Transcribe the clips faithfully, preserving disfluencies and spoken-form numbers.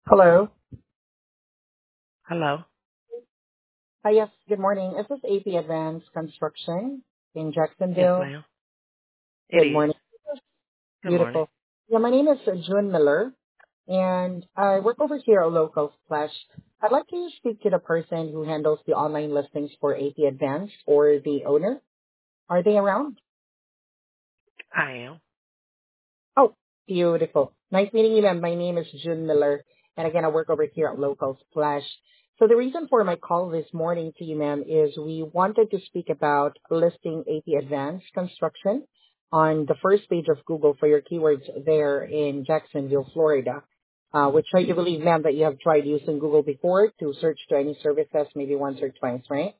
Hello. Hello. Hi, yes, good morning. Is this A P Advanced Construction in Yes, Jacksonville? ma'am. It Good is. morning. Good morning. Beautiful. Yeah, my name is uh, June Miller, and I work over here at Local Flash. I'd like to speak to the person who handles the online listings for A P Advanced or the owner. Are they around? I am. Oh, beautiful. Nice meeting you, ma'am. My name is June Miller, and again, I work over here at Local Splash. So the reason for my call this morning to you, ma'am, is we wanted to speak about listing A P Advanced Construction on the first page of Google for your keywords there in Jacksonville, Florida. Uh, which I do believe, ma'am, that you have tried using Google before to search to any services, maybe once or twice, right?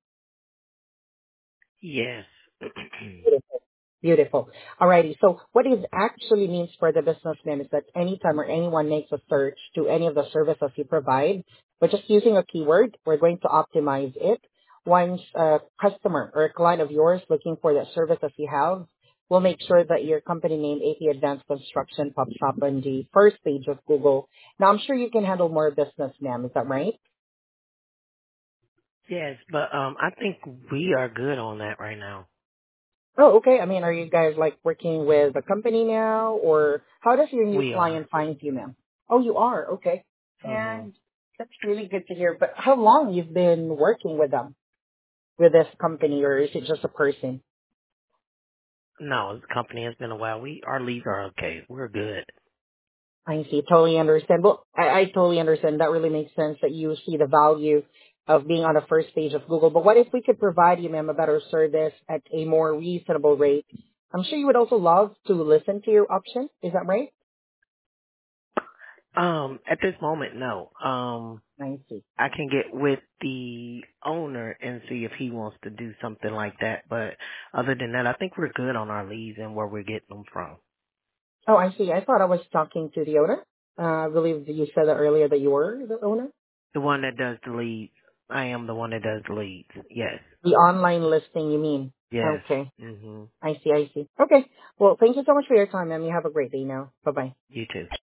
Yes. Beautiful. Alrighty. So what it actually means for the businessman is that anytime or anyone makes a search to any of the services you provide, but just using a keyword, we're going to optimize it. Once a customer or a client of yours looking for the services you have, we'll make sure that your company name, A P Advanced Construction, pops up on the first page of Google. Now, I'm sure you can handle more business, ma'am. Is that right? yes, but um, I think we are good on that right now. Oh, okay. I mean, are you guys like working with a company now, or how does your new We are. client find you, ma'am? Oh, you are. Okay. Mhm. And that's really good to hear. But how long you've been working with them, with this company, or is it just a person? No, the company has been a while. We our leads are okay. We're good. I see. Totally understand. Well, I, I totally understand. That really makes sense that you see the value of being on the first page of Google. But what if we could provide you, ma'am, a better service at a more reasonable rate? I'm sure you would also love to listen to your option. Is that right? Um, at this moment, no. Um, I see. I can get with the owner and see if he wants to do something like that. But other than that, I think we're good on our leads and where we're getting them from. Oh, I see. I thought I was talking to the owner. Uh, I believe you said that earlier that you were the owner. The one that does the leads. I am the one that does the leads. Yes. The online listing, you mean? Yes. Okay. Mhm. I see, I see. Okay. Well, thank you so much for your time, ma'am. You have a great day now. Bye-bye. You too.